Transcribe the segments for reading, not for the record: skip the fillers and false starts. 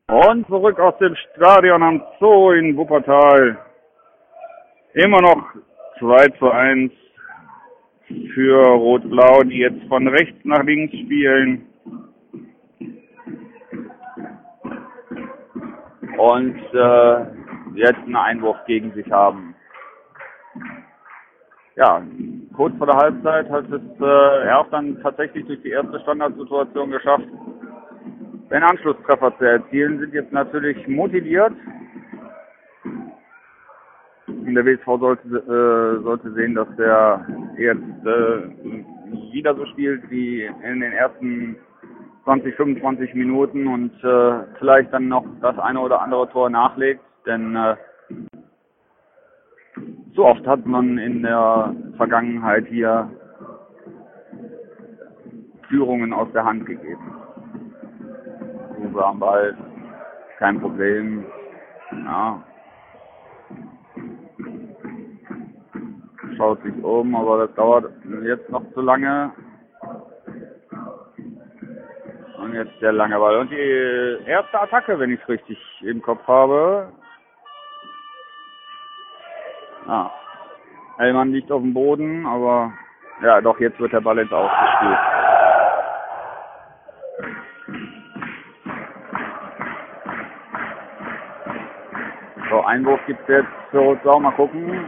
Und zurück aus dem Stadion am Zoo in Wuppertal. Immer noch 2:1 für Rot-Blau, die jetzt von rechts nach links spielen. Und jetzt einen Einwurf gegen sich haben. Ja, kurz vor der Halbzeit hat es Erf dann tatsächlich durch die erste Standardsituation geschafft, den Anschlusstreffer zu erzielen, sind jetzt natürlich motiviert. Und der WSV sollte sehen, dass der jetzt wieder so spielt wie in den ersten 20, 25 Minuten und vielleicht dann noch das eine oder andere Tor nachlegt, denn so oft hat man in der Vergangenheit hier Führungen aus der Hand gegeben. Uwe am Ball, kein Problem. Ja. Schaut sich um, aber das dauert jetzt noch zu lange. Und jetzt der lange Ball. Und die erste Attacke, wenn ich es richtig im Kopf habe. Ah. Hellmann liegt auf dem Boden, aber ja doch, jetzt wird der Ball ins Ausgespielt. So, Einwurf gibt es jetzt für Rot-Blau, mal gucken.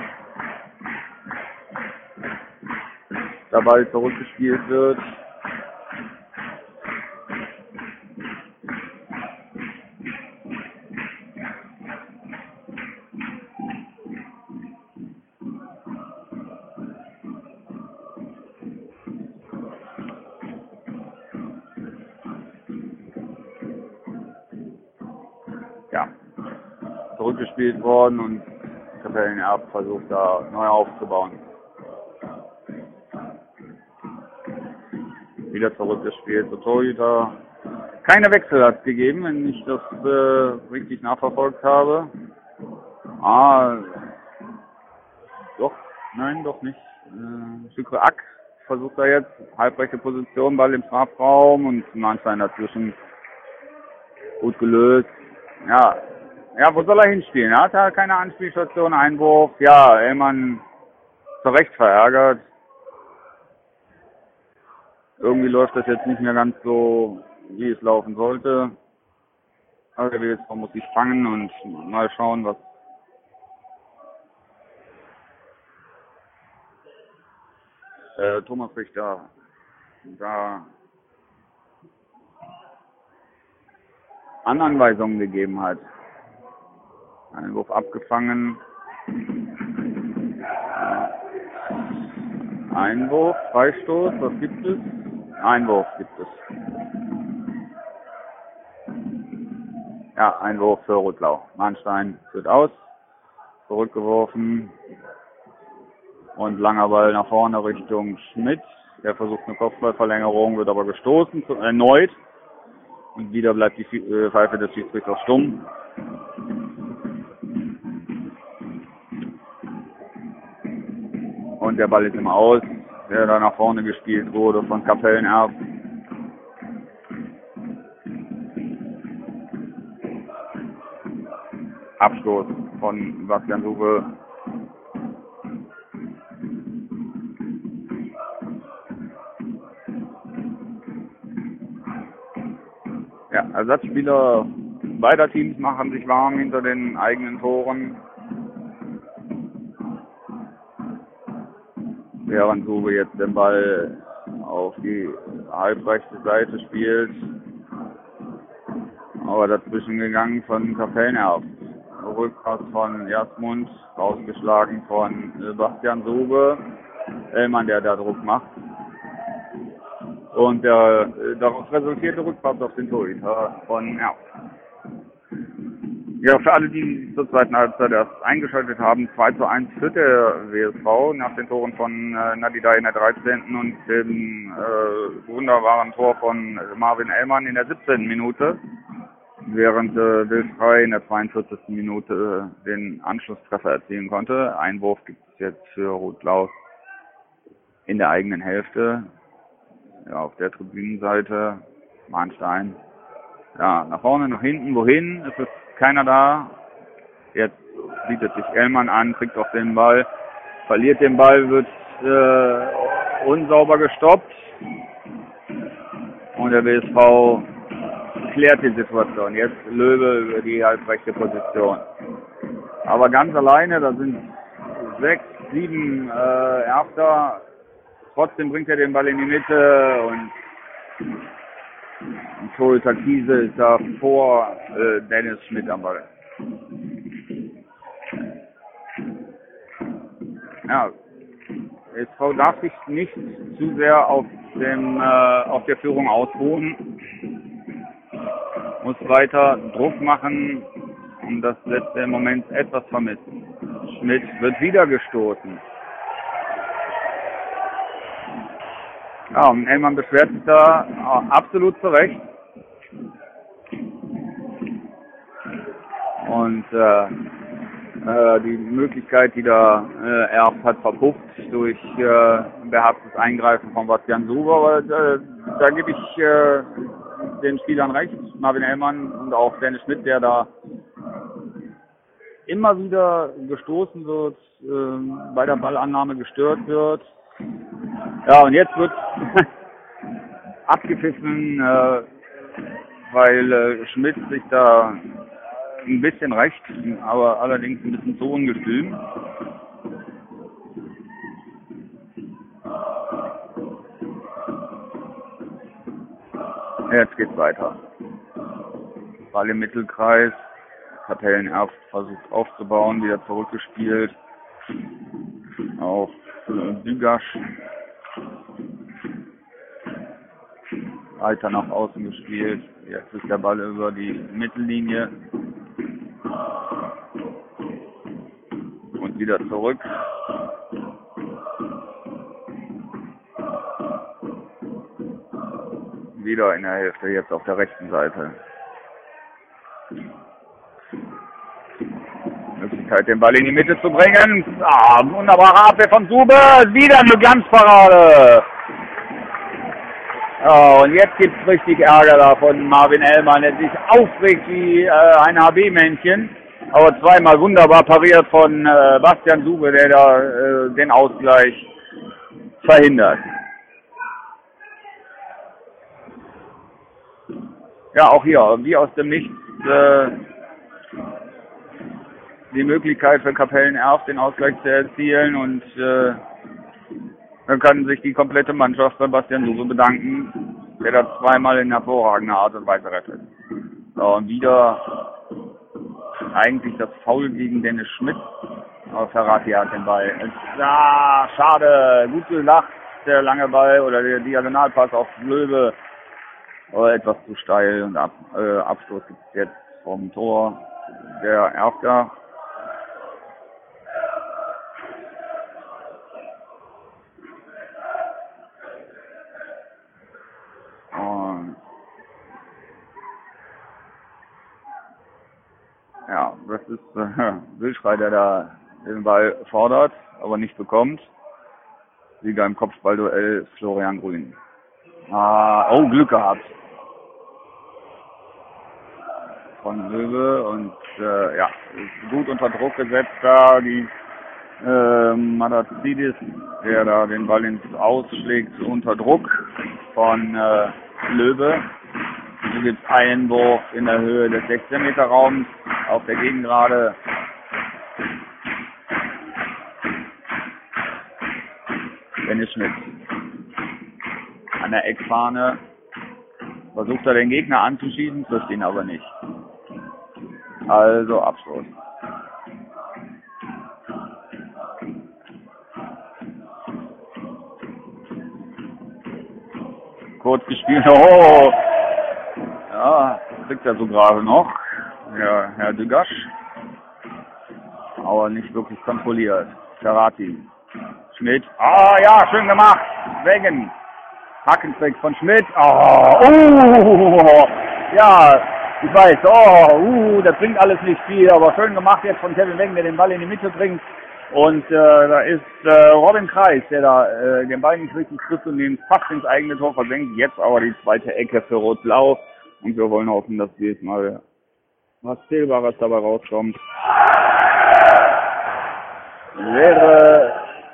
Der Ball zurückgespielt wird. Ja, zurückgespielt worden und Kapellen-Erf versucht da neu aufzubauen. Wieder zurückgespielt zu Torhüter. Keine Wechsel hat es gegeben, wenn ich das richtig nachverfolgt habe. Doch, nein, doch nicht. Şükrü Ak versucht er jetzt, halbrechte Position, Ball im Strafraum und Mahnstein dazwischen. Gut gelöst. Ja, wo soll er hinspielen? Er hat ja keine Anspielstation, Einwurf. Ja, Hellmann zu Recht verärgert. Irgendwie läuft das jetzt nicht mehr ganz so, wie es laufen sollte. Aber der WSV muss sich fangen und mal schauen, was Thomas Richter da an Anweisungen gegeben hat. Einwurf abgefangen. Einwurf, Freistoß, was gibt es? Einwurf gibt es. Ja, Einwurf für Rot-Blau. Mahnstein führt aus, zurückgeworfen und langer Ball nach vorne Richtung Schmidt. Der versucht eine Kopfballverlängerung, wird aber gestoßen, erneut. Und wieder bleibt die Pfeife des Schiedsrichters stumm. Und der Ball ist im Aus, der da nach vorne gespielt wurde von Kapellen-Erf. Abstoß von Bastian Suwe. Ja, Ersatzspieler beider Teams machen sich warm hinter den eigenen Toren. Während Suwe jetzt den Ball auf die halbrechte Seite spielt. Aber dazwischen gegangen von Kapellen-Erf. Rückpass von Jasmund, rausgeschlagen von Bastian Suwe. Hellmann, der da Druck macht. Und der daraus resultierte Rückpass auf den Torhüter von Erf. Ja, für alle, die zur zweiten Halbzeit erst eingeschaltet haben, 2:1 führt der WSV nach den Toren von Nadida in der 13. und dem wunderbaren Tor von Marvin Ellmann in der 17. Minute. Während Wilfrey in der 42. Minute den Anschlusstreffer erzielen konnte. Einwurf gibt es jetzt für Rot-Blau in der eigenen Hälfte. Ja, auf der Tribünenseite Mahnstein Ja, nach vorne, nach hinten, wohin? Es ist keiner da. Jetzt bietet sich Ellmann an, kriegt auch den Ball, verliert den Ball, wird unsauber gestoppt. Und der WSV klärt die Situation. Jetzt Löwe über die halbrechte Position. Aber ganz alleine, da sind 6, 7 Erster. Trotzdem bringt er den Ball in die Mitte und Torhüter Kiese ist da vor Dennis Schmidt am Ball. Ja, SV darf sich nicht zu sehr auf der Führung ausruhen, muss weiter Druck machen und das lässt er im Moment etwas vermissen. Schmidt wird wieder gestoßen. Ja, und Ellmann beschwert sich da absolut zu Recht. Und die Möglichkeit, die da Erft hat, verpufft durch beherztes Eingreifen von Bastian Suber. Aber da gebe ich den Spielern recht, Marvin Ellmann und auch Dennis Schmidt, der da immer wieder gestoßen wird, bei der Ballannahme gestört wird. Ja, und jetzt wird abgepfiffen, weil Schmidt sich da ein bisschen recht, aber allerdings ein bisschen zu ungestüm. Jetzt geht's weiter. Ball im Mittelkreis. Kapellen-Erft versucht aufzubauen, wieder zurückgespielt auf Dügasch. Weiter nach außen gespielt. Jetzt ist der Ball über die Mittellinie. Und wieder zurück. Wieder in der Hälfte, jetzt auf der rechten Seite. Möglichkeit, den Ball in die Mitte zu bringen. Wunderbare Abwehr von Sube. Wieder eine Glanzparade. Ja, und jetzt gibt es richtig Ärger da von Marvin Ellmann, der sich aufregt wie ein HB-Männchen. Aber zweimal wunderbar pariert von Bastian Sube, der da den Ausgleich verhindert. Ja, auch hier, wie aus dem Nichts, die Möglichkeit für Kapellen-Erft den Ausgleich zu erzielen und dann kann sich die komplette Mannschaft bei Bastian Sube bedanken, der da zweimal in hervorragender Art und Weise rettet. So, und wieder eigentlich das Foul gegen Dennis Schmidt, aber Ferrati hat den Ball. Schade, gut gelacht, der lange Ball oder der Diagonalpass auf Löwe, aber etwas zu steil und Abstoß gibt es jetzt vom Tor der Erfter. Ja, das ist Wildschrei, der da den Ball fordert, aber nicht bekommt. Sieger im Kopfballduell ist Florian Grün. Glück gehabt von Löwe und ist gut unter Druck gesetzt da. Die Madazidis, der da den Ball ins Ausschlägt, unter Druck von Löwe. Hier gibt es Einwurf in der Höhe des 16-Meter-Raums auf der Gegengrade. Dennis Schmidt an der Eckfahne. Versucht er den Gegner anzuschießen, trifft ihn aber nicht. Also Abschluss. Kurz gespielt. Oh! Ja, kriegt er so gerade noch. Ja, Herr Dügasch. Aber nicht wirklich kontrolliert. Ferrati. Schmidt. Ja, schön gemacht. Wegen. Hackentrick von Schmidt. Ja, ich weiß. Das bringt alles nicht viel. Aber schön gemacht jetzt von Kevin Wegen, der den Ball in die Mitte bringt. Und da ist Robin Kreis, der da den Ball nicht richtig trifft und den fast ins eigene Tor versenkt. Jetzt aber die zweite Ecke für Rot-Blau. Und wir wollen hoffen, dass diesmal was Zählbares dabei rauskommt. Wäre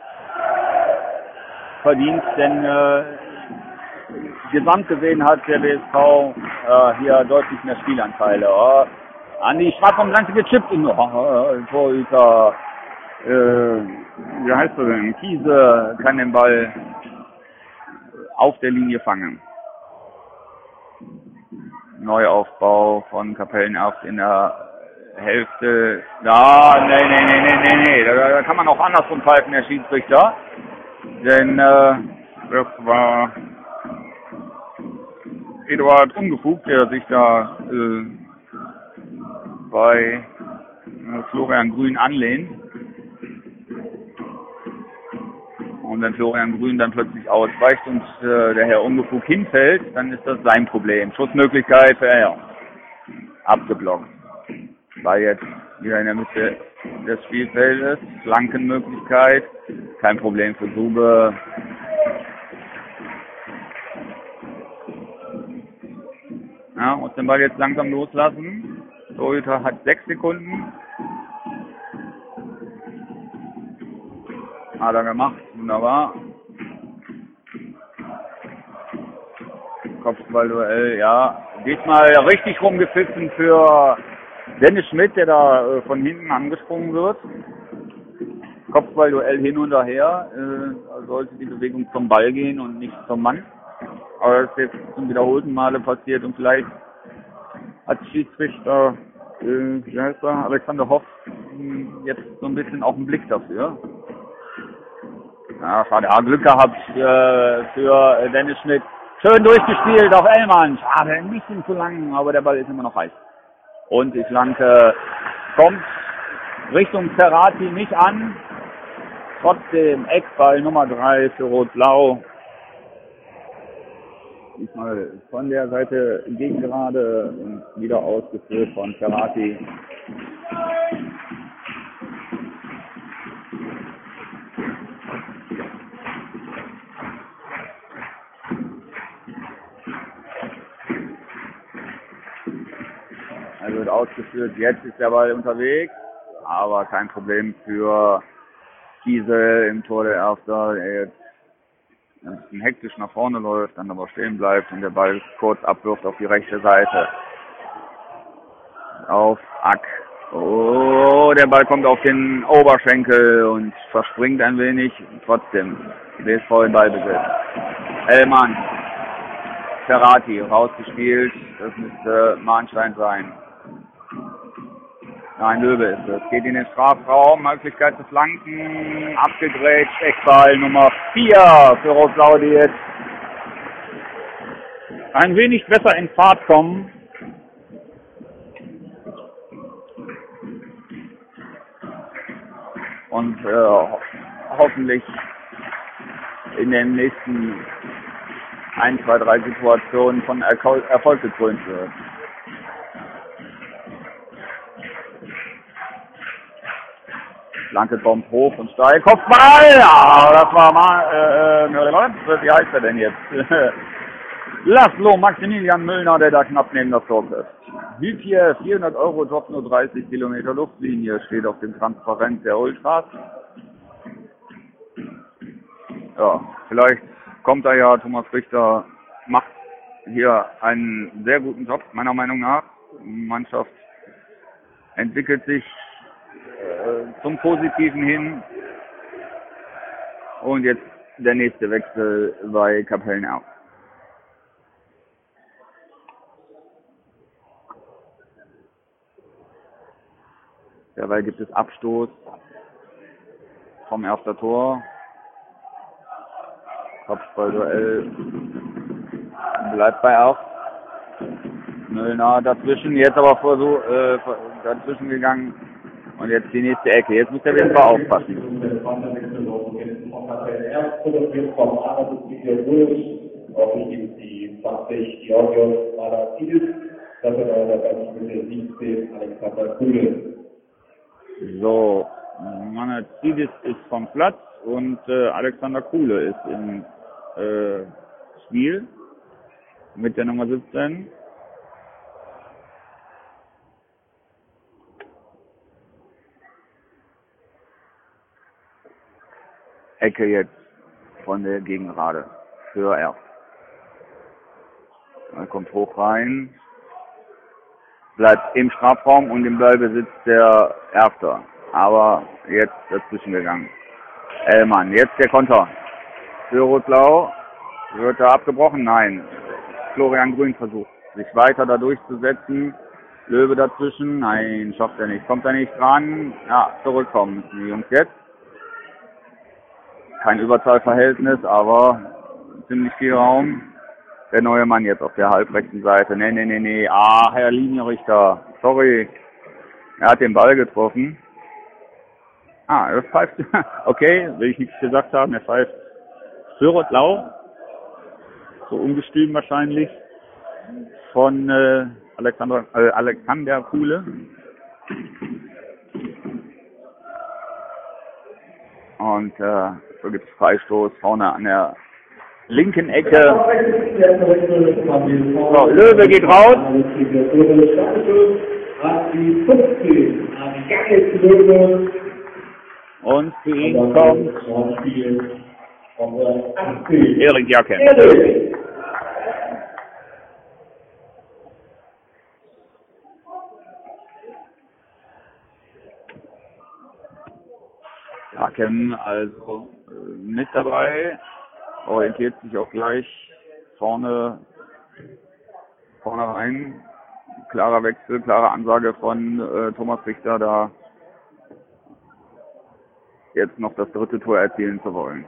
verdient, denn gesamt gesehen hat der BSV hier deutlich mehr Spielanteile. An die Strafraumgrenze gechippt in Torhüter. Wie heißt er denn? Kiese kann den Ball auf der Linie fangen. Neuaufbau von Kapellenerft in der Hälfte. Nee. Da kann man auch andersrum pfeifen, der Schiedsrichter. Denn das war Eduard Ungefugt, der sich da bei Florian Grün anlehnt. Und wenn Florian Grün dann plötzlich ausweicht und der Herr Ungefugt hinfällt, dann ist das sein Problem. Schussmöglichkeit für Herr abgeblockt. War jetzt wieder in der Mitte des Spielfeldes. Flankenmöglichkeit. Kein Problem für Grube. Ja, muss den Ball jetzt langsam loslassen. Torhüter hat 6 Sekunden. Hat er gemacht, wunderbar. Kopfballduell, ja. Diesmal richtig rumgepfiffen für Dennis Schmidt, der da von hinten angesprungen wird. Kopfballduell hin und her. Da sollte die Bewegung zum Ball gehen und nicht zum Mann. Aber das ist jetzt zum wiederholten Male passiert und vielleicht hat Schiedsrichter, wie heißt er, Alexander Hoff, jetzt so ein bisschen auch einen Blick dafür. Ja, schade. Glück gehabt für Dennis Schmidt. Schön durchgespielt auf Ellmann. Schade, ein bisschen zu lang, aber der Ball ist immer noch heiß. Und die Flanke kommt Richtung Ferrati nicht an. Trotzdem Eckball Nummer 3 für Rot-Blau. Diesmal von der Seite gegen gerade und wieder ausgeführt von Ferrati. Er wird ausgeführt, jetzt ist der Ball unterwegs, aber kein Problem für Kiesel im Tor der Erster, der jetzt ein bisschen hektisch nach vorne läuft, dann aber stehen bleibt und der Ball kurz abwirft auf die rechte Seite. Auf Ack. Oh, der Ball kommt auf den Oberschenkel und verspringt ein wenig. Trotzdem, BSV in Ballbesitz. Ellmann. Ferrati rausgespielt. Das müsste Mahnstein sein. Nein, Löwe ist es. Geht in den Strafraum, Möglichkeit zu flanken, abgegrätscht, Eckball Nummer 4 für Rot-Blau, die jetzt ein wenig besser in Fahrt kommen. Und hoffentlich in den nächsten 1, 2, 3 Situationen von Erfolg gekrönt wird. Flanke kommt hoch und steil. Kopfball! Ja, das war mal, wie heißt er denn jetzt? Laszlo Maximilian Müllner, der da knapp neben das Tor ist. Hielt hier 400 €, Job nur 30 Kilometer Luftlinie, steht auf dem Transparent der Ultras. Ja, vielleicht kommt da ja Thomas Richter, macht hier einen sehr guten Job, meiner Meinung nach. Die Mannschaft entwickelt sich zum Positiven hin. Und jetzt der nächste Wechsel bei Kapellenerft. Dabei gibt es Abstoß vom ersten Tor. Kopfballduell bleibt bei 8. Müllner dazwischen, jetzt aber dazwischen gegangen. Und jetzt die nächste Ecke. Jetzt muss der BSV aufpassen. So, Manatidis ist vom Platz und Alexander Kuhle ist im Spiel mit der Nummer 17. Ecke jetzt von der Gegengerade für Erft. Er kommt hoch rein, bleibt im Strafraum und im Ballbesitz der Erfter. Aber jetzt dazwischen gegangen. Ellmann, jetzt der Konter. Für Rot-Blau. Wird er abgebrochen? Nein. Florian Grün versucht, sich weiter da durchzusetzen. Löwe dazwischen? Nein, schafft er nicht. Kommt er nicht dran? Ja, zurückkommen müssen die Jungs jetzt. Kein Überzahlverhältnis, aber ziemlich viel Raum. Der neue Mann jetzt auf der halbrechten Seite. Nee. Ah, Herr Linienrichter. Sorry. Er hat den Ball getroffen. Ah, er pfeift. Okay, will ich nichts gesagt haben. Er pfeift für Rot-Blau. So ungestüm wahrscheinlich. Von Alexander Kuhle. Und so gibt es Freistoß vorne an der linken Ecke. So, Löwe geht raus. Und für ihn kommt Erik Jakem. Jakem also mit dabei. Orientiert sich auch gleich vorne rein. Klarer Wechsel, klare Ansage von Thomas Richter, da jetzt noch das dritte Tor erzielen zu wollen.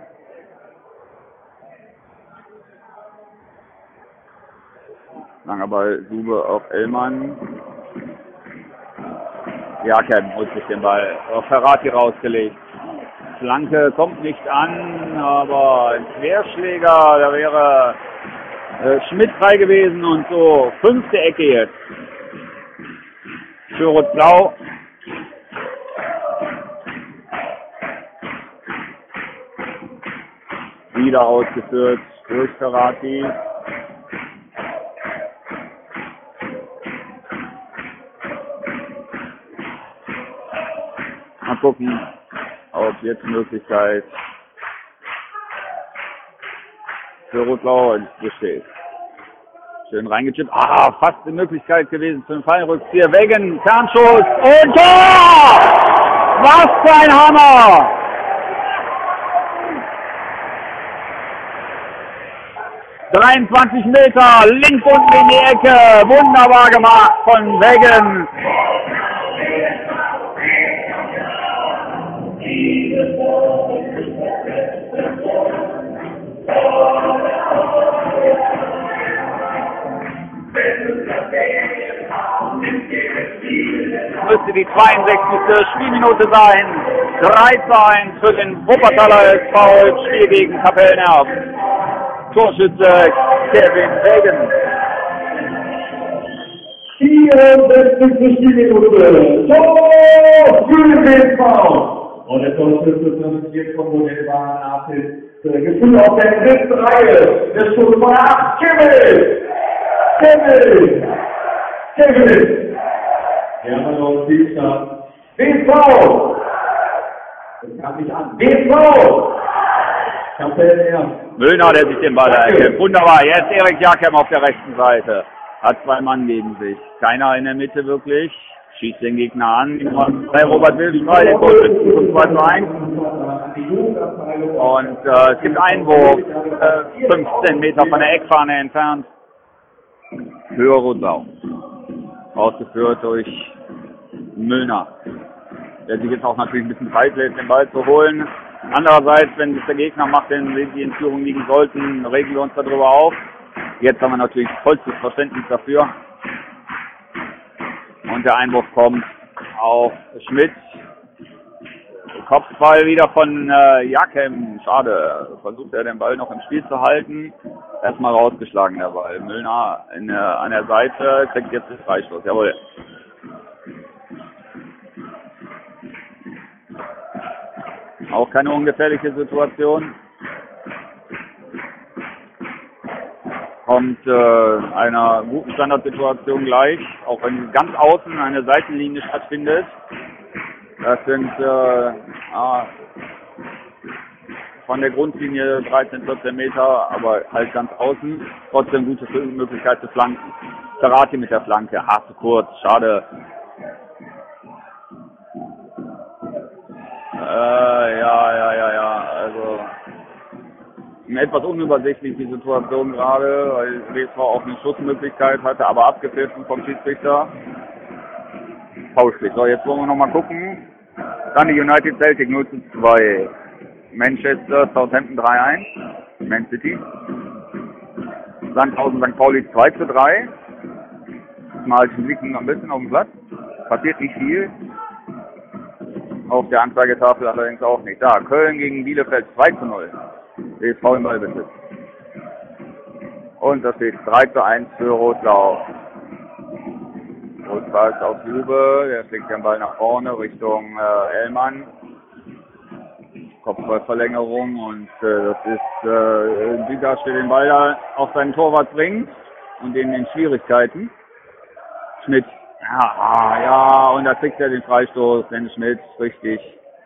Langer Ball, Sube auf Ellmann. Jakem holt sich den Ball auf Ferrati rausgelegt. Flanke kommt nicht an, aber ein Querschläger, da wäre Schmidt frei gewesen und so 5. Ecke jetzt für Rot-Blau. Wieder ausgeführt durch Ferrati. Mal gucken, ob jetzt Möglichkeit für Rot-Blau besteht. Schön reingechippt. Ah, fast die Möglichkeit gewesen für den Fallrückzieher. Wegen Fernschuss und Tor! Was für ein Hammer! ...23 Meter, links unten in die Ecke. Wunderbar gemacht von Wegen. Müsste die 62. Spielminute sein. 3:1 für den Wuppertaler SV, Spiel gegen Kapellen-Erft. Torschütze Kevin Wegen. 64. Spielminute. Tor für den SV. Und der Torschütze präsentiert vom Modellbahn Apel. Gefühlt auf der dritten Reihe. Der Schuss von Abt. Kevin. Wir haben noch einen Spielstand. BSV! Das kam nicht an. BSV! Müllner, der sich den Ball erkennt. Wunderbar, jetzt Erik Jakem auf der rechten Seite. Hat 2 Mann neben sich. Keiner in der Mitte wirklich. Schießt den Gegner an. Bei Robert Wildfrei, der Torschützen zum 2:1. Und es gibt Einwurf, 15 Meter von der Eckfahne entfernt. Für Rot-Blau. Ausgeführt durch Müllner, der sich jetzt auch natürlich ein bisschen Zeit lässt, den Ball zu holen. Andererseits, wenn es der Gegner macht, wenn sie in Führung liegen sollten, regen wir uns darüber auf. Jetzt haben wir natürlich vollstes Verständnis dafür. Und der Einwurf kommt auf Schmidt. Kopfball wieder von Jakem. Schade, versucht er den Ball noch im Spiel zu halten. Erstmal rausgeschlagen der Ball. Müllner an der Seite kriegt jetzt den Freistoß. Jawohl. Auch keine ungefährliche Situation. Kommt einer guten Standardsituation gleich, auch wenn ganz außen eine Seitenlinie stattfindet. Das sind von der Grundlinie 13, 14 Meter, aber halt ganz außen. Trotzdem gute Möglichkeit zu flanken. Ferrati mit der Flanke, zu kurz, schade. Also eine etwas unübersichtliche Situation gerade, weil WSV auch eine Schussmöglichkeit hatte, aber abgepfiffen vom Schiedsrichter. Foulspiel. So, jetzt wollen wir nochmal gucken. Dann die United Celtic 0:2. Manchester Southampton 3:1. Man City. Sandhausen St. Pauli 2:3. Malchen liegt noch ein bisschen auf dem Platz. Passiert nicht viel. Auf der Anzeigetafel allerdings auch nicht. Da, Köln gegen Bielefeld 2:0. WSV im Ballbesitz. Und da steht 3:1 für Rot-Blau. Rot-Blau ist auf Jube, der schlägt den Ball nach vorne Richtung Ellmann. Kopfballverlängerung und das ist Dügas, der den Ball da auf seinen Torwart bringt und in den Schwierigkeiten. Schmidt. Und da kriegt er den Freistoß, Dennis Schmidt, richtig.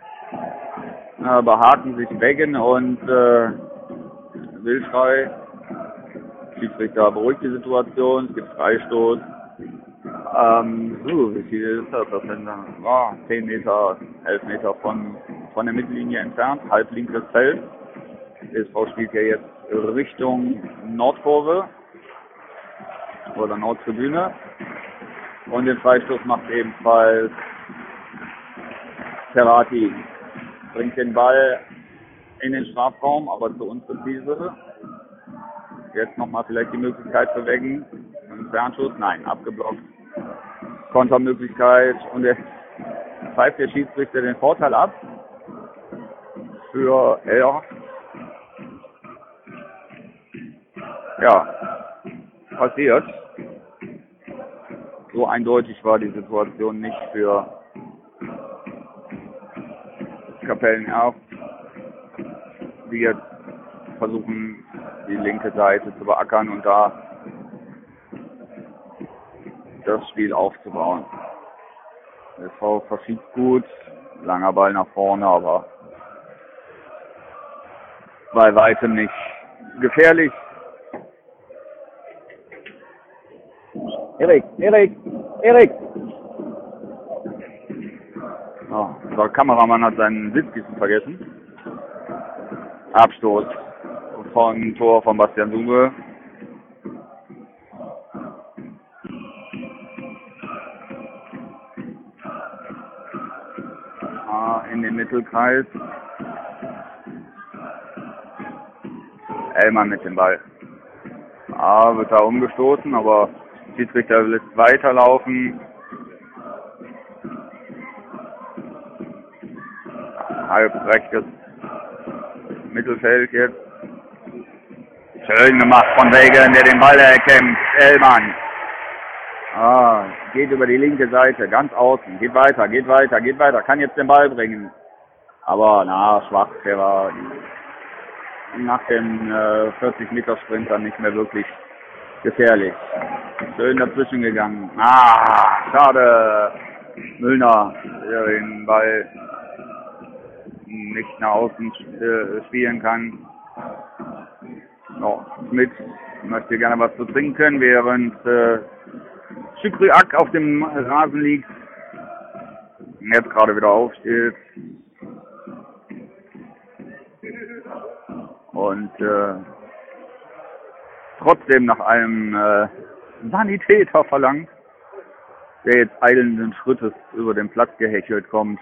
Behaken sich Weggen und Wildschrei. Schiedsrichter beruhigt die Situation, es gibt Freistoß. Wie viel ist das? Das sind 10 Meter, 11 Meter von der Mittellinie entfernt, halblinkes Feld. SV spielt ja jetzt Richtung Nordkurve oder Nordtribüne. Und den Freistoß macht ebenfalls Ferrati. Bringt den Ball in den Strafraum, aber zu unpräzise. Jetzt nochmal vielleicht die Möglichkeit zu Weggen. Ein Fernschuss? Nein, abgeblockt. Kontermöglichkeit. Und jetzt pfeift der Schiedsrichter den Vorteil ab für Elch. Ja, passiert. So eindeutig war die Situation nicht für Kapellen-Erf, die jetzt versuchen, die linke Seite zu beackern und da das Spiel aufzubauen. Der SV verschiebt gut, langer Ball nach vorne, aber bei weitem nicht gefährlich. Erik! Oh, der Kameramann hat seinen Sitzkissen vergessen. Abstoß von Tor von Bastian Suge. In den Mittelkreis. Ellmann mit dem Ball. Wird da umgestoßen, aber Schiedsrichter lässt weiterlaufen. Halb rechtes Mittelfeld jetzt. Schön gemacht von Wegen, der den Ball erkämpft. Ellmann. Geht über die linke Seite, ganz außen. Geht weiter. Kann jetzt den Ball bringen. Aber schwach. Der war nach dem 40-Meter-Sprint dann nicht mehr wirklich gefährlich. Schön dazwischen gegangen. Schade. Müllner, der den Ball nicht nach außen spielen kann. Schmidt möchte gerne was zu trinken, während Schükryak auf dem Rasen liegt. Jetzt gerade wieder aufsteht. Und trotzdem nach einem Sanitäter verlangt, der jetzt eilenden Schrittes über den Platz gehechelt kommt.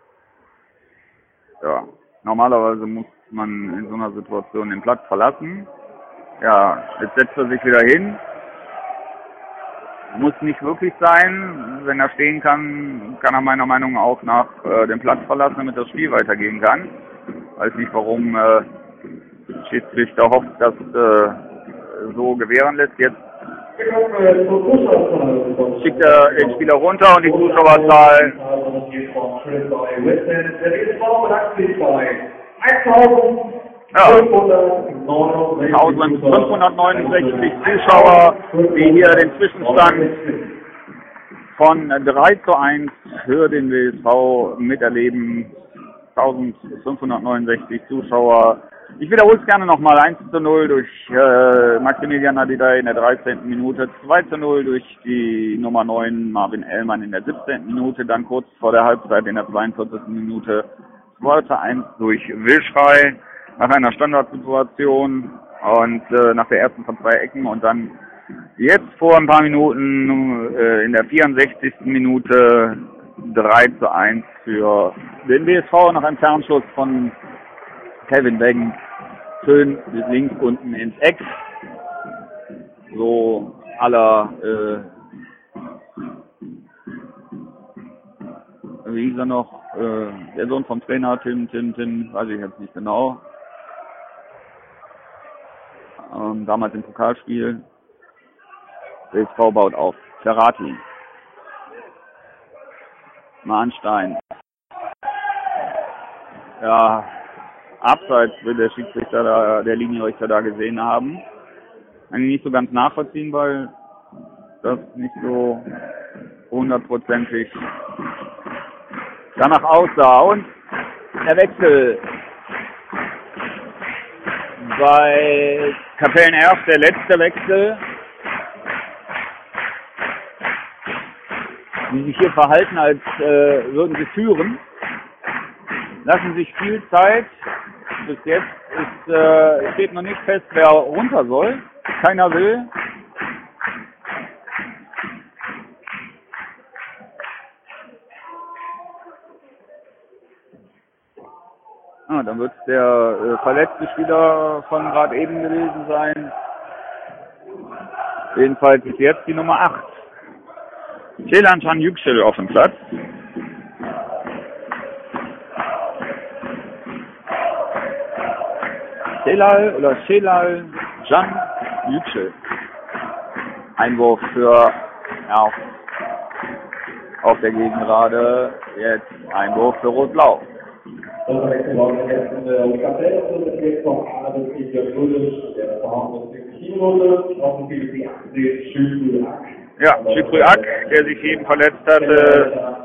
Ja, normalerweise muss man in so einer Situation den Platz verlassen. Ja, jetzt setzt er sich wieder hin. Muss nicht wirklich sein. Wenn er stehen kann, kann er meiner Meinung nach auch nach den Platz verlassen, damit das Spiel weitergehen kann. Weiß nicht, warum Schiedsrichter hofft, dass so gewähren lässt. Jetzt schickt er den Spieler runter und die Zuschauerzahl 1569 Zuschauer, die hier den Zwischenstand von 3:1 für den WSV miterleben. 1569 Zuschauer. Ich wiederhole es gerne nochmal. 1:0 durch Maximilian Nadidai in der 13. Minute, 2:0 durch die Nummer 9 Marvin Ellmann in der 17. Minute, dann kurz vor der Halbzeit in der 42. Minute 2:1 durch Wilschrei nach einer Standardsituation und nach der ersten von 2 Ecken und dann jetzt vor ein paar Minuten in der 64. Minute 3:1 für den BSV nach einem Fernschuss von Kevin Weggen. Schön links unten ins Eck. So aller, wie hieß er noch? Der Sohn vom Trainer, Tim, weiß ich jetzt nicht genau. Damals im Pokalspiel. BSV baut auf. Ferrati. Mahnstein. Ja, abseits will der Schiedsrichter da, der Linienrichter da gesehen haben. Kann ich nicht so ganz nachvollziehen, weil das nicht so hundertprozentig danach aussah. Und der Wechsel bei Kapellen-Erft, der letzte Wechsel. Die sich hier verhalten, als würden sie führen. Lassen sich viel Zeit. Bis jetzt steht noch nicht fest, wer runter soll. Keiner will. Dann wird es der verletzte Spieler von gerade eben gewesen sein. Jedenfalls ist jetzt die Nummer 8. Ceylan Can Yüksel auf dem Platz. Ceylan Can Yüksel. Einwurf für Erft auf der Gegengerade. Jetzt Einwurf für Rot-Blau. Ja, Chypryak, der sich eben verletzt hatte.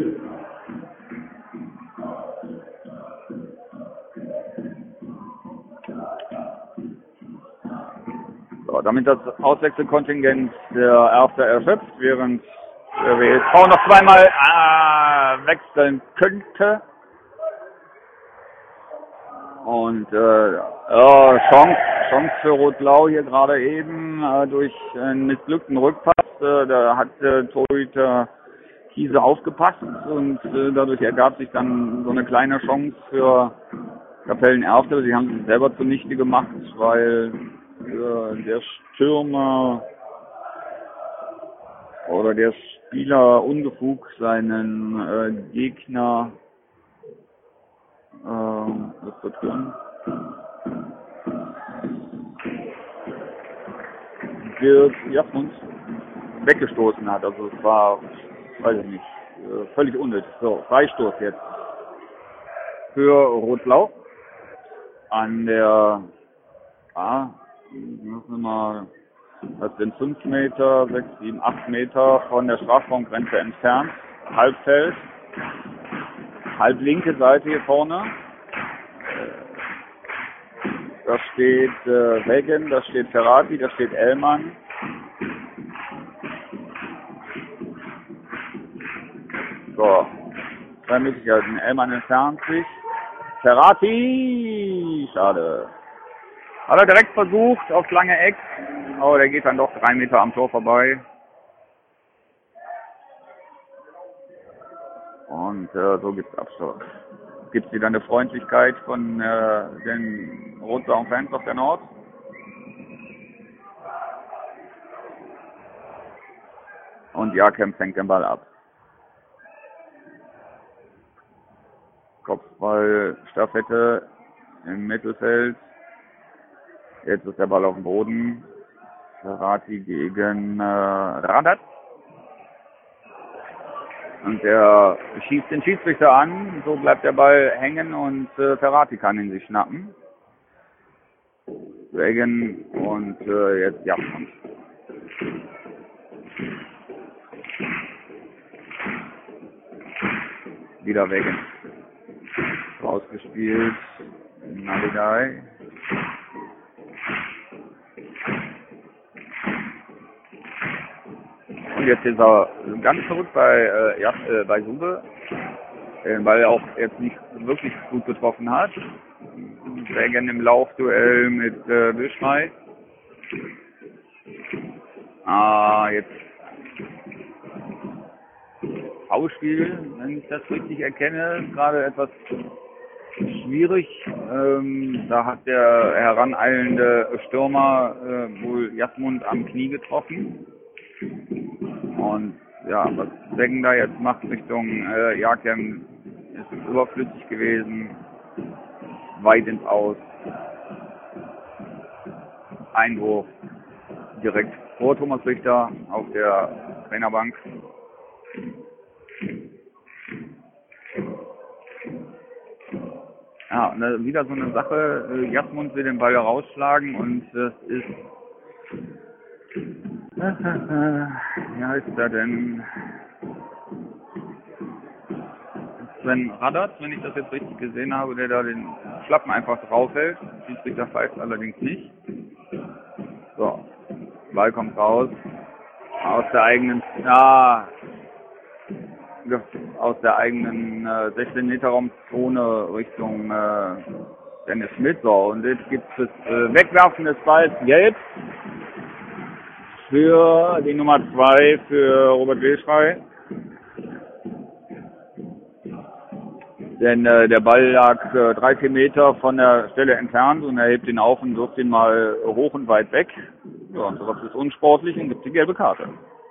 So, damit das Auswechselkontingent der Erfter erschöpft, während der WSV noch zweimal wechseln könnte. Und Chance für Rot-Blau hier gerade eben durch einen missglückten Rückpass. Da hat Torhüter Kiese aufgepasst und dadurch ergab sich dann so eine kleine Chance für Kapellen-Erft. Sie haben sich selber zunichte gemacht, weil der Stürmer oder der Spieler unbefug seinen Gegner weggestoßen hat. Also es war, weiß ich nicht, völlig unnötig. So, Freistoß jetzt für Rot-Blau an der müssen wir mal, das sind 5 Meter, 6, 7, 8 Meter von der Strafraumgrenze entfernt. Halbfeld. Halb linke Seite hier vorne. Da steht Weggen, da steht Ferrati, da steht Ellmann. So, 2 Möglichkeiten. Ellmann entfernt sich. Ferrati! Schade. Hat er direkt versucht, aufs lange Eck. Aber der geht dann doch 3 Meter am Tor vorbei. Und so gibt's Abstoß. Gibt's wieder eine Freundlichkeit von den rot-blauen Fans auf der Nord. Und Jakem fängt den Ball ab. Kopfball, Staffette im Mittelfeld. Jetzt ist der Ball auf dem Boden. Ferrati gegen Radat. Und der schießt den Schiedsrichter an. So bleibt der Ball hängen und Ferrati kann ihn sich schnappen. Weggen und jetzt Japan. Wieder Weggen. So, Ausgespielt. Nalidai. Und jetzt ist er ganz verrückt bei Sube, weil er auch jetzt nicht wirklich gut getroffen hat. Sehr gerne im Laufduell mit Wilschrei. Jetzt Ausspiel, wenn ich das richtig erkenne, gerade etwas schwierig. Da hat der heraneilende Stürmer wohl Jasmund am Knie getroffen. Und ja, was Seggen da jetzt macht Richtung Jakem, ist überflüssig gewesen. Weit ins Aus. Einwurf direkt vor Thomas Richter auf der Trainerbank. Ja, wieder so eine Sache, Jasmund will den Ball rausschlagen und das ist, wie heißt er denn? Sven Radat, wenn ich das jetzt richtig gesehen habe, der da den Schlappen einfach draufhält. Schiedsrichter pfeift allerdings nicht. So, Ball kommt raus, aus der eigenen, aus der eigenen 16-Meter-Raumzone Richtung Dennis Schmidt. So, und jetzt gibt es Wegwerfen des Balls gelb für die Nummer 2 für Robert Wilschrei. Denn der Ball lag 3-4 Meter von der Stelle entfernt und er hebt ihn auf und wirft ihn mal hoch und weit weg. Ja, und sowas ist unsportlich und gibt die gelbe Karte.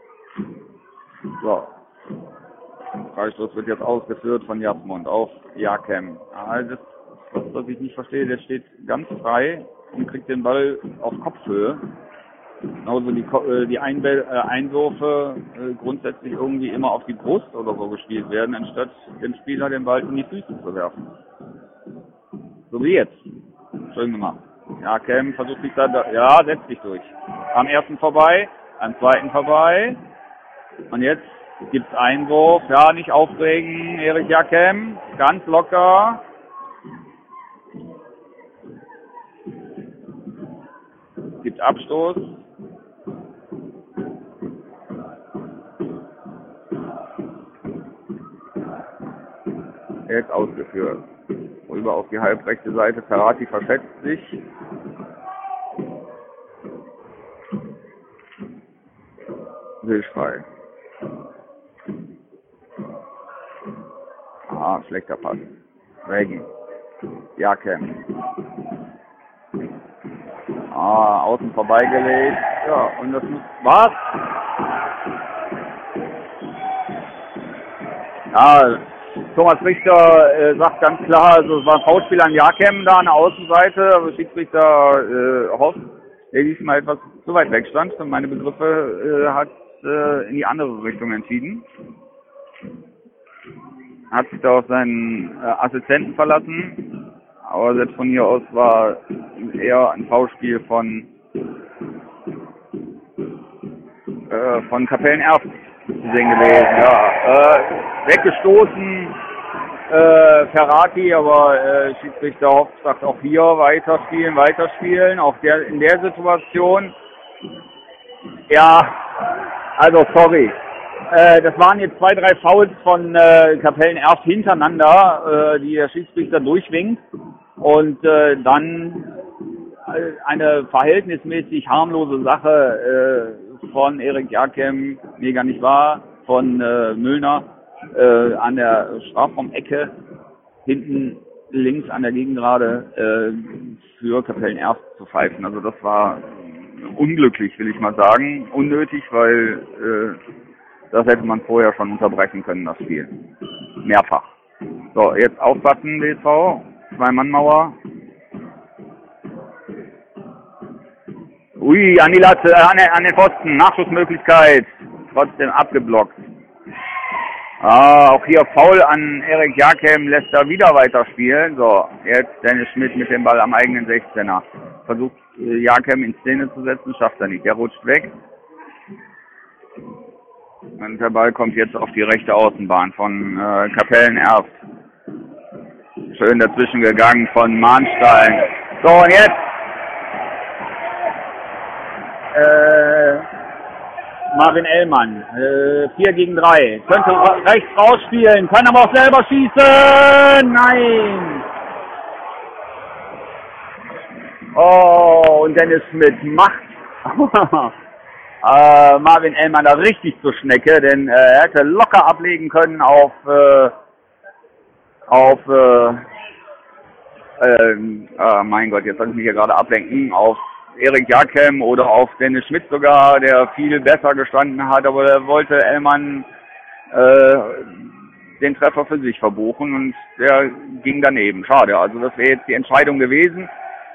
So. Freistoß wird jetzt ausgeführt von Jasmund auf Jakem. Das, was ich nicht verstehe, der steht ganz frei und kriegt den Ball auf Kopfhöhe. Genauso die Einwürfe grundsätzlich irgendwie immer auf die Brust oder so gespielt werden, anstatt dem Spieler den Ball in die Füße zu werfen. So wie jetzt. Schön gemacht. Jakem versucht sich da, setzt sich durch. Am ersten vorbei, am zweiten vorbei. Und jetzt gibt's Einwurf. Ja, nicht aufregen, Erik Jakem. Ganz locker. Gibt Abstoß. Jetzt ausgeführt. Rüber auf die halbrechte Seite. Ferrati verschätzt sich. Wilschrei. Schlechter Pass. Regen. Jakem. Außen vorbeigelegt. Ja, und das war's. Ja, Thomas Richter sagt ganz klar, also es war ein Foulspiel an Jakem da an der Außenseite, aber Schiedsrichter Hoff, der diesmal etwas zu weit weg stand für meine Begriffe, hat in die andere Richtung entschieden. Hat sich da auf seinen Assistenten verlassen, aber selbst von hier aus war eher ein Foulspiel von Kapellen-Erft zu sehen gewesen. Ja, weggestoßen Ferrati, aber Schiedsrichter Hoff sagt auch hier weiterspielen. Auch in der Situation. Ja, also sorry. Das waren jetzt 2, 3 Fouls von Kapellen-Erft hintereinander, die der Schiedsrichter durchwinkt. Und dann eine verhältnismäßig harmlose Sache von Erik Jakem, nee, gar nicht wahr, von Müllner an der Strafraumecke, hinten links an der Gegengrade für Kapellen-Erft zu pfeifen. Also das war unglücklich, will ich mal sagen. Unnötig, weil das hätte man vorher schon unterbrechen können, das Spiel. Mehrfach. So, jetzt aufpassen, WSV. 2-Mann-Mauer. Ui, an die Latte, an den Pfosten. Nachschussmöglichkeit. Trotzdem abgeblockt. Auch hier Foul an Erik Jakem, lässt er wieder weiterspielen. So, jetzt Dennis Schmidt mit dem Ball am eigenen 16er. Versucht Jakem in Szene zu setzen, schafft er nicht. Der rutscht weg. Und der Ball kommt jetzt auf die rechte Außenbahn von Kapellen-Erft. Schön dazwischen gegangen von Mahnstein. So, und jetzt Marvin Ellmann, 4 gegen 3. Könnte rechts rausspielen, kann aber auch selber schießen. Nein. Oh, und Dennis Schmidt macht Marvin Ellmann da richtig zur Schnecke, denn er hätte locker ablegen können auf mein Gott, jetzt soll ich mich hier gerade ablenken, auf Erik Jakem oder auf Dennis Schmidt sogar, der viel besser gestanden hat, aber der wollte Ellmann den Treffer für sich verbuchen und der ging daneben. Schade, also das wäre jetzt die Entscheidung gewesen.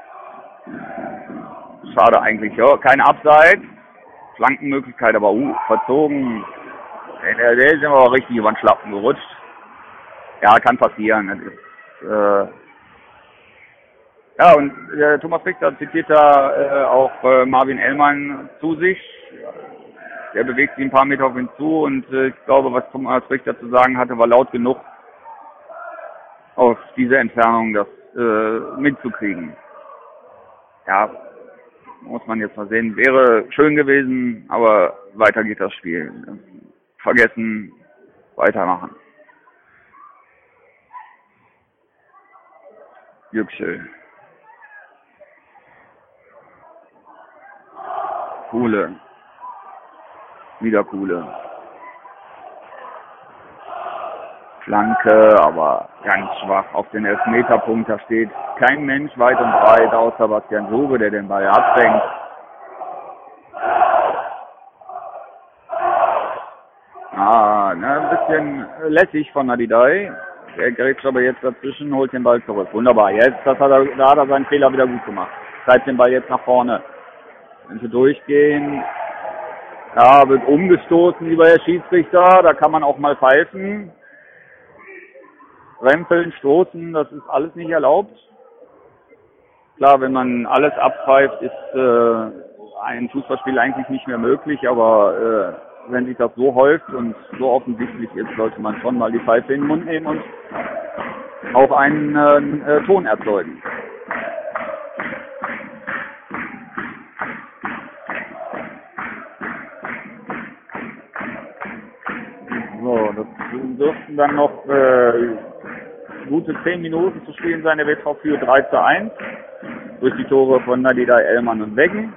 Schade eigentlich, ja, kein Abseits, Flankenmöglichkeit, aber verzogen. Der ist immer richtig über den Schlappen gerutscht. Ja, kann passieren. Das ist, ja, und Thomas Richter zitiert da auch Marvin Ellmann zu sich. Der bewegt sich ein paar Meter auf ihn zu und ich glaube, was Thomas Richter zu sagen hatte, war laut genug, auf diese Entfernung das mitzukriegen. Ja, muss man jetzt mal sehen. Wäre schön gewesen, aber weiter geht das Spiel. Vergessen, weitermachen. Yüksel. Kuhle. Wieder Kuhle. Flanke, aber ganz schwach auf den Elfmeterpunkt. Da steht kein Mensch weit und breit außer Bastian Sobe, der den Ball abfängt. Ein bisschen lässig von Nadidai. Der grätscht aber jetzt dazwischen, holt den Ball zurück. Wunderbar, da hat er seinen Fehler wieder gut gemacht. Treibt den Ball jetzt nach vorne. Könnte durchgehen. Ja, wird umgestoßen über der Schiedsrichter. Da kann man auch mal pfeifen. Rempeln, stoßen, das ist alles nicht erlaubt. Klar, wenn man alles abpfeift, ist ein Fußballspiel eigentlich nicht mehr möglich, aber wenn sich das so häuft und so offensichtlich ist, sollte man schon mal die Pfeife in den Mund nehmen und auch einen Ton erzeugen. So, das dürften dann noch gute 10 Minuten zu spielen sein. Der WV führt 3:1 durch die Tore von Nadida, Ellmann und Weggen.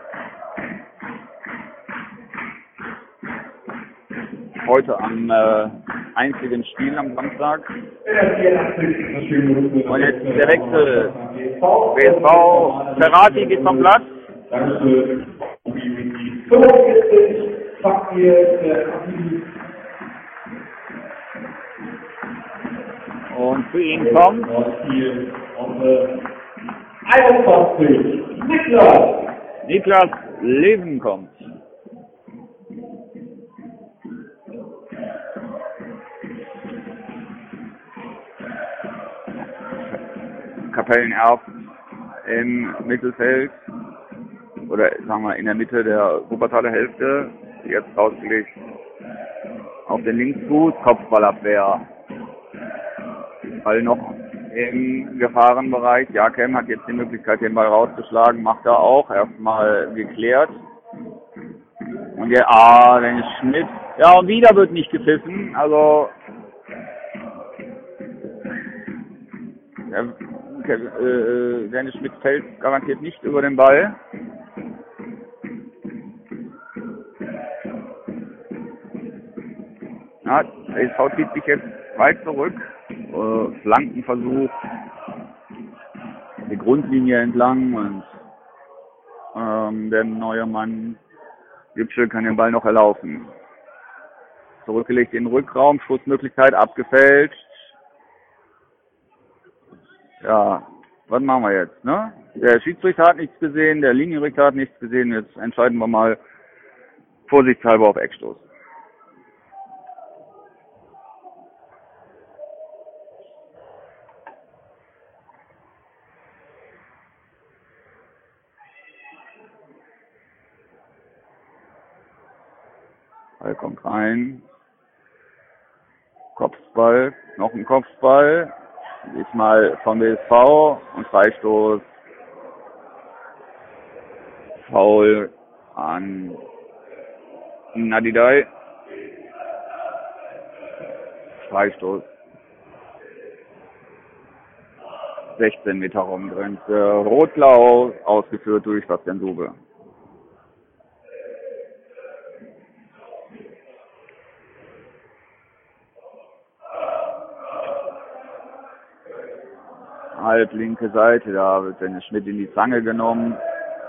Heute am einzigen Spiel am Samstag. Und jetzt der Wechsel. WSV, Ferrati geht vom Platz. Und für ihn kommt 21, Niklas Leven kommt. Kapellenerb im Mittelfeld oder sagen wir in der Mitte der Wuppertaler Hälfte, jetzt rausgelegt auf den Linksfuß, Kopfballabwehr. Ball noch im Gefahrenbereich. Jakem hat jetzt die Möglichkeit, den Ball rauszuschlagen, macht er auch, erstmal geklärt. Und ja, Dennis Schmidt. Ja, und wieder wird nicht gepfiffen, also Dennis Schmidt fällt garantiert nicht über den Ball. Ja, der SV zieht sich jetzt weit zurück. Flankenversuch, die Grundlinie entlang und der neue Mann Yüksel kann den Ball noch erlaufen. Zurückgelegt in den Rückraum, Schussmöglichkeit abgefälscht. Ja, was machen wir jetzt, ne? Der Schiedsrichter hat nichts gesehen, der Linienrichter hat nichts gesehen, jetzt entscheiden wir mal vorsichtshalber auf Eckstoß. Ball kommt rein. Kopfball, noch ein Kopfball. Diesmal vom WSV und Freistoß. Foul an Nadidai. Freistoß. 16 Meter Raumgrenze. Rot-Blau, ausgeführt durch Bastian Sube. Halb linke Seite, da wird Dennis Schmidt in die Zange genommen.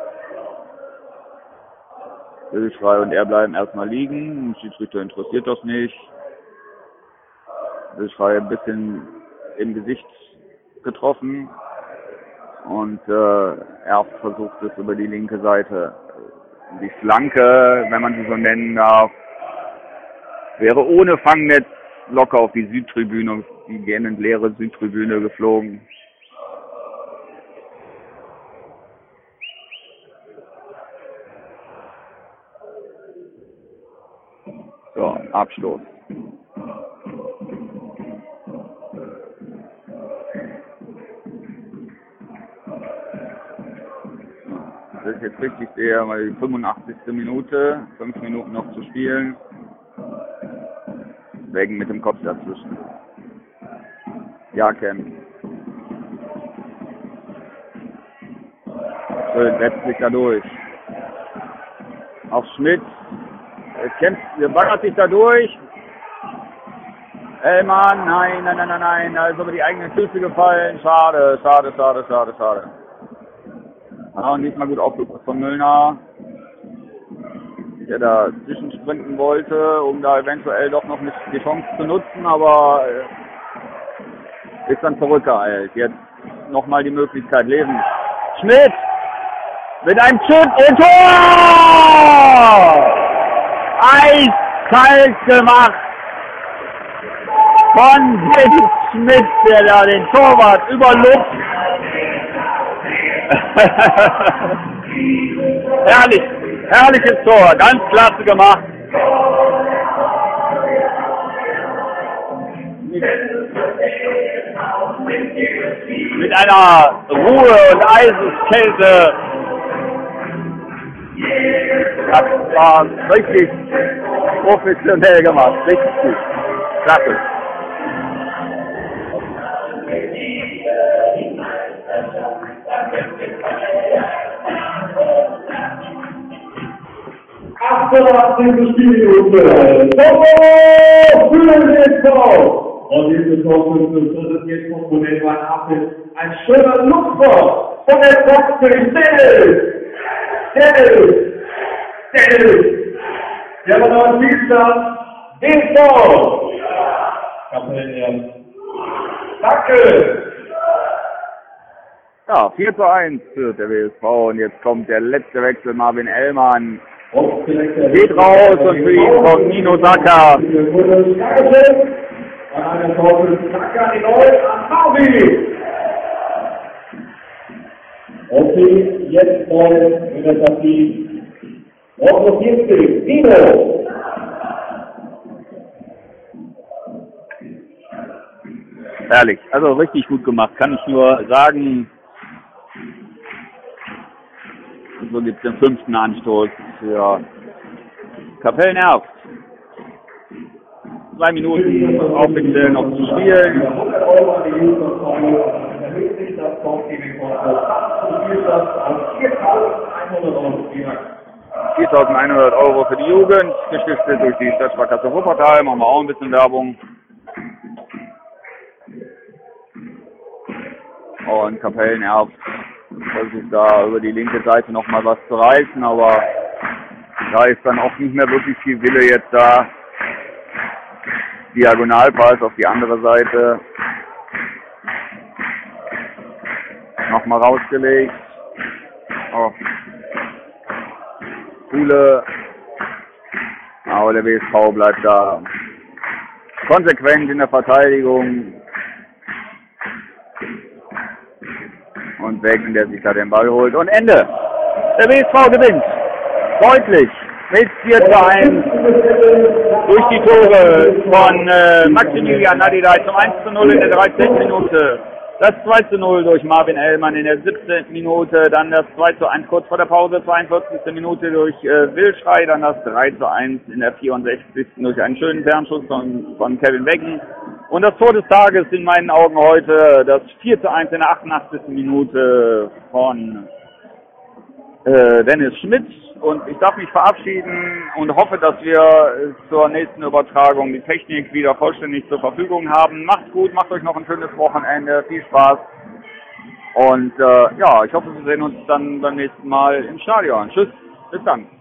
Wildschrei und er bleiben erstmal liegen. Der Schiedsrichter interessiert das nicht. Wildschrei ein bisschen im Gesicht getroffen. Und Erft versucht es über die linke Seite. Die Flanke, wenn man sie so nennen darf, wäre ohne Fangnetz locker auf die Südtribüne, die gähnend leere Südtribüne geflogen. So, Abstoß. Das ist jetzt richtig sehr, mal die 85. Minute, 5 Minuten noch zu spielen. Wegen mit dem Kopf dazwischen. Jakem. Schön, setzt sich da durch. Auf Schmidt. Er baggert sich da durch. Ellmann, nein. Da ist über die eigenen Füße gefallen. Schade. Und diesmal gut aufgepasst von Müllner, der da zwischensprinten wollte, um da eventuell doch noch die Chance zu nutzen, aber ist dann zurückgeeilt. Jetzt nochmal die Möglichkeit lesen. Schmidt mit einem Chip und Tor! Eiskalt gemacht von Dennis Schmidt, der da den Torwart überlupft. Herrliches Tor, ganz klasse gemacht. Mit einer Ruhe und Eiseskälte. Das war richtig professionell gemacht, richtig gut. Klasse. Spielminute. Tor für den SV. Und dieses Tor wird jetzt von Modellmann Apfel. Ein schöner Lupfer von der Boxen. Dennis. Der war noch Dienstag. Den Tor. Danke. Ja, 4:1 für der WSV und jetzt kommt der letzte Wechsel, Marvin Ellmann. Geht raus und für ihn kommt Nino Saka. Und jetzt neu in der Partie. Noch 40, Nino. Herrlich, also richtig gut gemacht, kann ich nur sagen. So gibt es den 5. Anstoß für Kapellen-Erft. 2 Minuten offiziell noch zu spielen. 4.100 Euro für die Jugend, gestiftet durch die Stadtsparkasse Wuppertal. Machen wir auch ein bisschen Werbung. Und Kapellen-Erft versucht da über die linke Seite nochmal was zu reißen, aber da ist dann auch nicht mehr wirklich viel Wille jetzt da. Diagonalpass auf die andere Seite. Nochmal rausgelegt. Oh. Coole. Aber der WSV bleibt da konsequent in der Verteidigung. Und Wegen, der sich da den Ball holt. Und Ende. Der WSV gewinnt. Deutlich. mit 4:1 durch die Tore von Maximilian Nadidai zum 1:0 in der 13. Minute. Das 2:0 durch Marvin Ellmann in der 17. Minute, dann das 2:1 kurz vor der Pause, 42. Minute durch Wilschrei, dann das 3:1 in der 64. durch einen schönen Fernschuss von Kevin Weggen. Und das Tor des Tages in meinen Augen heute, das 4:1 in der 88. Minute von Dennis Schmidt. Und ich darf mich verabschieden und hoffe, dass wir zur nächsten Übertragung die Technik wieder vollständig zur Verfügung haben. Macht's gut, macht euch noch ein schönes Wochenende, viel Spaß. Und ja, ich hoffe, wir sehen uns dann beim nächsten Mal im Stadion. Tschüss, bis dann.